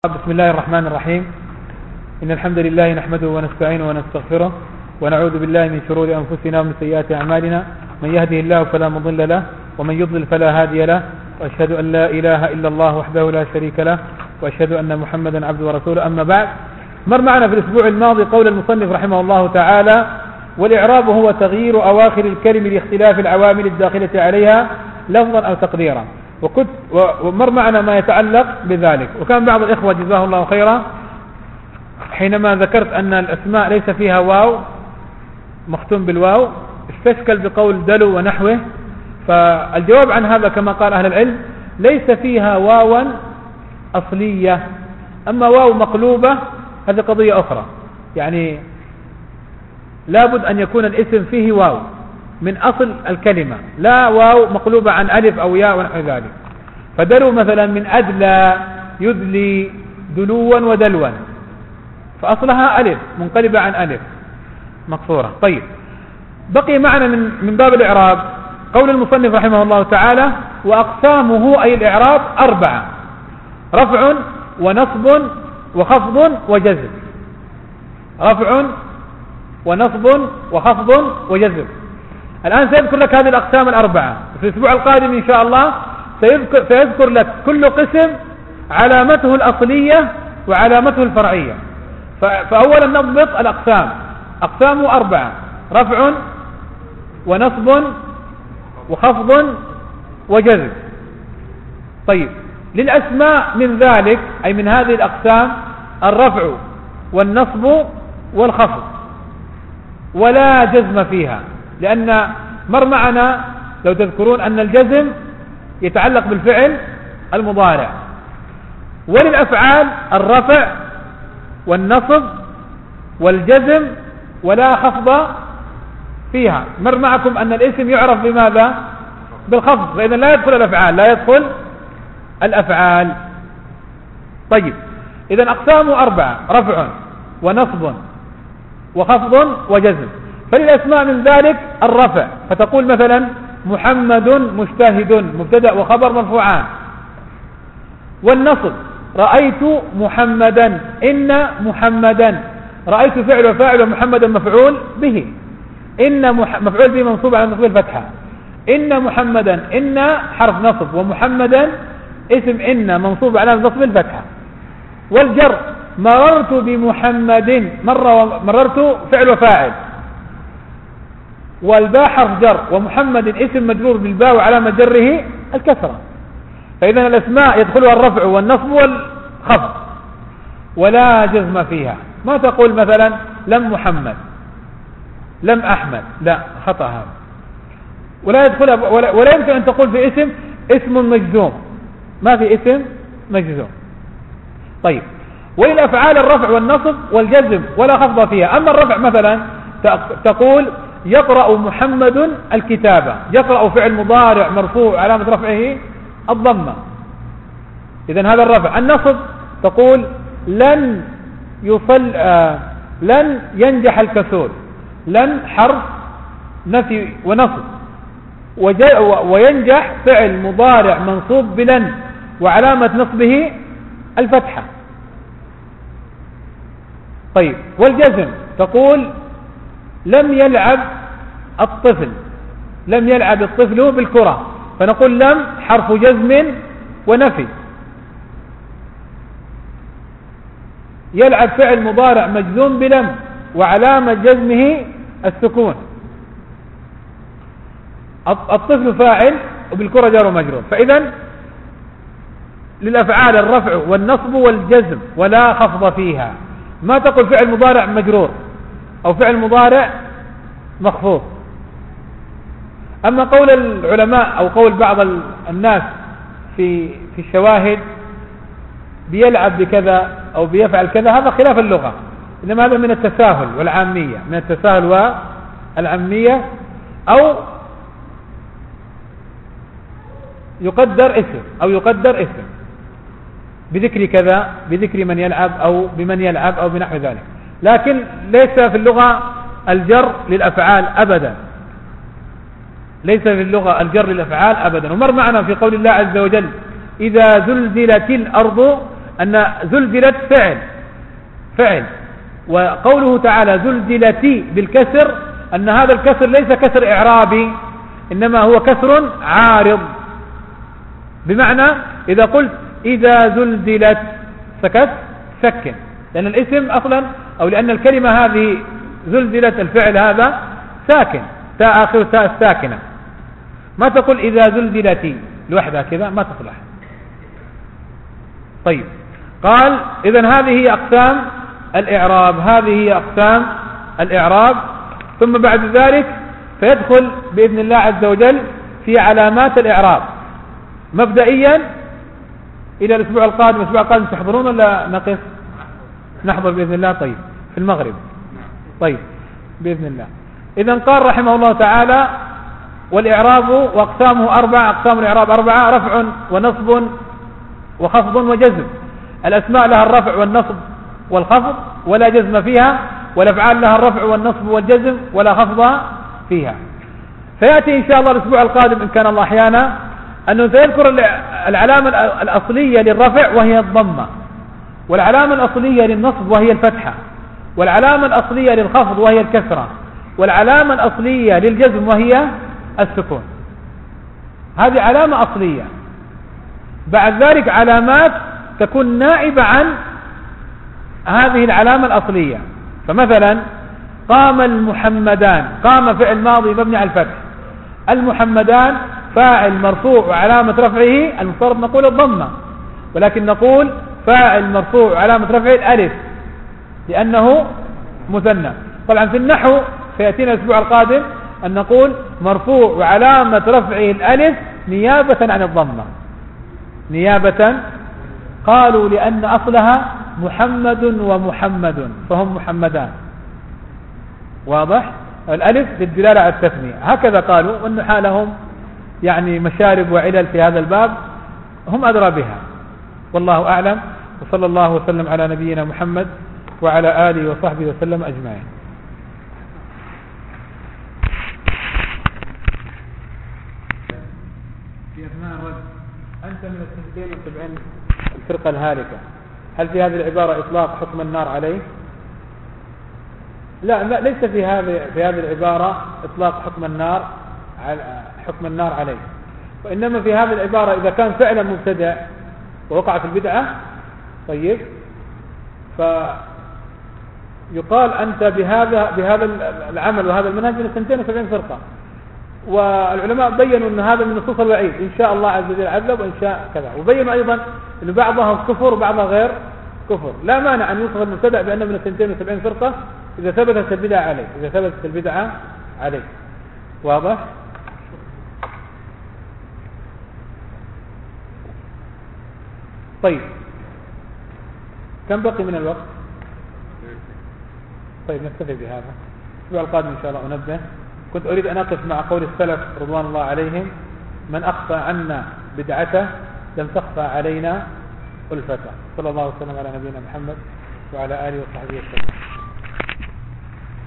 بسم الله الرحمن الرحيم. إن الحمد لله نحمده ونستعينه ونستغفره ونعوذ بالله من شرور أنفسنا ومن سيئات أعمالنا. من يهده الله فلا مضل له ومن يضلل فلا هادي له، وأشهد أن لا إله إلا الله وحده لا شريك له، وأشهد أن محمدا عبده ورسوله. أما بعد، مر معنا في الأسبوع الماضي قول المصنف رحمه الله تعالى: والإعراب هو تغيير أواخر الكلم لاختلاف العوامل الداخلة عليها لفظا أو تقديرا. ومر معنا ما يتعلق بذلك. وكان بعض الإخوة جزاه الله خيرا حينما ذكرت أن الأسماء ليس فيها واو مختوم بالواو استشكل بقول دلو ونحوه، فالجواب عن هذا كما قال أهل العلم: ليس فيها واوا أصلية، أما واو مقلوبة هذه قضية أخرى. يعني لابد أن يكون الاسم فيه واو من أصل الكلمة، لا واو مقلوبة عن ألف أو ياء ونحو ذلك. فدلو مثلا من أدلى يدلي دلوا ودلوا، فأصلها ألف منقلبة عن ألف مقصورة. طيب، بقي معنا من باب الإعراب قول المصنف رحمه الله تعالى: وأقسامه أي الإعراب 4: رفع ونصب وخفض وجزم. رفع ونصب وخفض وجزم. الآن سيذكر لك هذه الأقسام 4. في الأسبوع القادم إن شاء الله سيذكر لك كل قسم علامته الأصلية وعلامته الفرعية. فأولا نضبط الأقسام. أقسامه 4: رفع ونصب وخفض وجزم. طيب، للأسماء من ذلك أي من هذه الأقسام الرفع والنصب والخفض، ولا جزم فيها، لأن مر معنا لو تذكرون أن الجزم يتعلق بالفعل المضارع. وللأفعال الرفع والنصب والجزم ولا خفض فيها. مر معكم أن الاسم يعرف بماذا؟ بالخفض، فإذا لا يدخل الأفعال، لا يدخل الأفعال. طيب، إذا أقسامه 4: رفع ونصب وخفض وجزم. فللأسماء من ذلك الرفع، فتقول مثلا محمد مجتهد مبتدأ وخبر مرفوعان. والنصب: رأيت محمدا، إن محمدا. رأيت فعل وفاعل ومحمدا مفعول به. إن مفعول به منصوب على نصب الفتحة. إن محمدا، إن حرف نصب، ومحمدا اسم إن منصوب على نصب الفتحة. والجر: مررت بمحمد، مررت فعل وفاعل، والباء حرف جر، ومحمد اسم مجرور بالباء وعلامة جره الكسرة. فإذا الأسماء يدخلها الرفع والنصب والخفض ولا جزم فيها. ما تقول مثلا لم محمد، لم أحمد، لا، خطأ هذا. ولا يدخلها ولا يمكن أن تقول في اسم مجزوم، ما في اسم مجزوم. طيب، وللأفعال الرفع والنصب والجزم ولا خفض فيها. أما الرفع مثلا تقول يقرأ محمد الكتابة، يقرأ فعل مضارع مرفوع علامة رفعه الضمة، إذن هذا الرفع. النصب تقول لن ينجح الكسول، لن حرف نفي ونصب، وينجح فعل مضارع منصوب بلن وعلامة نصبه الفتحة. طيب، والجزم تقول لم يلعب الطفل، لم يلعب الطفل بالكرة، فنقول لم حرف جزم ونفي. يلعب فعل مضارع مجزوم بلم وعلامة جزمه السكون. الطفل فاعل وبالكرة جار ومجرور. فإذا للأفعال الرفع والنصب والجزم ولا خفض فيها. ما تقول فعل مضارع مجرور أو فعل مضارع مخفوض. أما قول العلماء أو قول بعض الناس في الشواهد بيلعب بكذا أو بيفعل كذا، هذا خلاف اللغة، إنما هذا من التساهل والعامية، من التساهل والعامية. أو يقدر اسم أو يقدر اسم بذكر كذا، بذكر من يلعب أو بمن يلعب أو بنحو ذلك، لكن ليس في اللغة الجر للأفعال أبدا، ليس في اللغة الجر للأفعال أبدا. ومر معنا في قول الله عز وجل: إذا زلزلت الأرض أن زلزلت فعل، وقوله تعالى زلزلتي بالكسر أن هذا الكسر ليس كسر إعرابي، إنما هو كسر عارض، بمعنى إذا قلت إذا زلزلت سكن، لأن الاسم أصلا أو لأن الكلمة هذه زلزلت الفعل هذا ساكن، تاء آخر تاء الساكنة، ما تقول إذا زلزلتي لوحدها كذا ما تصلح. طيب قال إذن هذه هي أقسام الإعراب، ثم بعد ذلك فيدخل بإذن الله عز وجل في علامات الإعراب مبدئيا إلى الأسبوع القادم تحضرون ولا نقف؟ نحضر بإذن الله. طيب في المغرب. طيب بإذن الله. إذن قال رحمه الله تعالى والإعراب وأقسامه 4، أقسام الإعراب 4: رفع ونصب وخفض وجزم. الأسماء لها الرفع والنصب والخفض ولا جزم فيها، والأفعال لها الرفع والنصب والجزم ولا خفض فيها. فيأتي إن شاء الله الأسبوع القادم إن كان الله أحيانا أنه سيذكر العلامة الأصلية للرفع وهي الضمة، والعلامة الأصلية للنصب وهي الفتحة، والعلامة الأصلية للخفض وهي الكسرة، والعلامة الأصلية للجزم وهي السكون. هذه علامة أصلية. بعد ذلك علامات تكون نائبة عن هذه العلامة الأصلية. فمثلا قام المحمدان، قام فعل ماضي مبني على الفتح، المحمدان فاعل مرفوع وعلامة رفعه المفترض نقول الضمة، ولكن نقول فاعل مرفوع وعلامة رفعه الألف لأنه مثنى. طبعا في النحو سيأتينا الأسبوع القادم أن نقول مرفوع وعلامة رفعه الألف نيابة عن الضمة، نيابة. قالوا لأن أصلها محمد ومحمد فهم محمدان، واضح؟ الألف للدلالة على التثنية، هكذا قالوا. والنحاة لهم يعني مشارب وعلل في هذا الباب، هم أدرى بها، والله أعلم. وصلى الله وسلم على نبينا محمد وعلى آله وصحبه وسلم أجمعين. في أثناء الرد أنت من 72 الفرقة الهالكة، هل في هذه العبارة إطلاق حكم النار عليه؟ لا ليس في هذه العبارة إطلاق حكم النار عليه، وإنما في هذه العبارة إذا كان فعلا مبتدع ووقع في البدعة، طيب، فيقال أنت بهذا العمل وهذا المنهج من 72 فرقة. والعلماء بينوا أن هذا من نصوص الوعيد إن شاء الله عز وجل عذب وإن شاء كذا، وبينوا أيضا أن بعضها كفر وبعضها غير كفر. لا مانع أن يوصف المبتدع بأنه من 72 فرقة إذا ثبتت البدعة عليه، واضح؟ طيب كم بقي من الوقت؟ طيب نكتفي بهذا. الأسبوع القادم إن شاء الله أنبه. كنت أريد أن أقف مع قول السلف رضوان الله عليهم: من أخفى عنا بدعته لم تخفى علينا ألفته. صلى الله وسلم على نبينا محمد وعلى آله وصحبه وسلم.